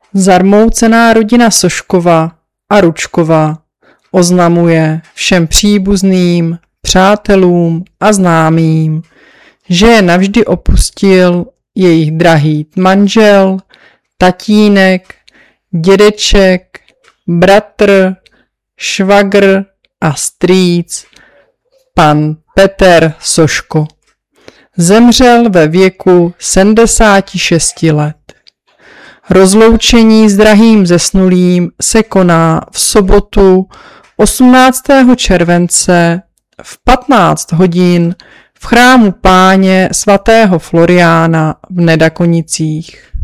Zarmoucená rodina Soškova a Ručkova oznamuje všem příbuzným, přátelům a známým, že je navždy opustil jejich drahý manžel, tatínek, dědeček, bratr, švagr a strýc, pan Petr Soško. Zemřel ve věku 76 let. Rozloučení s drahým zesnulým se koná v sobotu 18. července v 15 hodin v chrámu Páně svatého Floriána v Nedakonicích.